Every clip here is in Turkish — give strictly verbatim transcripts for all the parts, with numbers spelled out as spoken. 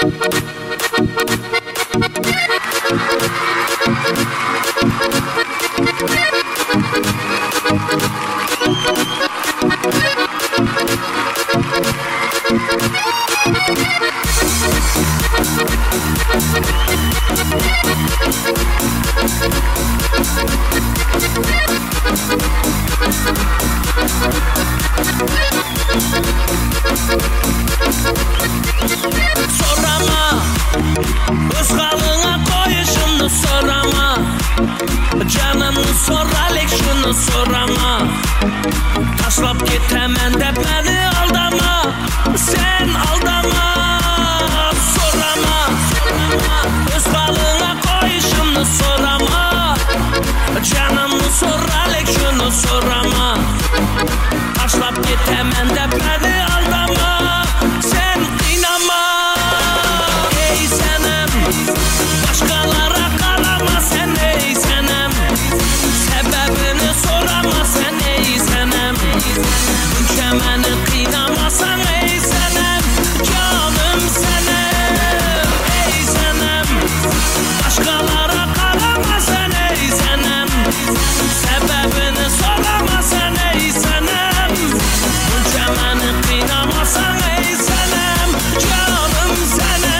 Sorama, öz halına koyuşunu sorama, canını soralik şunu sorama. Taşlap getemen de beni aldama, sen aldama. Sorama, öz halına koyuşunu sorama, canını soralik şunu sorama. Taşlap getemen de beni aldama, sen kıynama. Ey senem, başkalara kalama sen ey senem. Sebebini sorama sen ey senem. Bunca beni kıynamasan ey senem, canım senem. Ey senem, başkalara kalama sen ey senem. Sebebini sorama sen ey senem. Bunca beni kıynamasan ey senem, canım senem.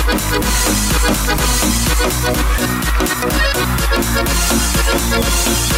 We'll be right back.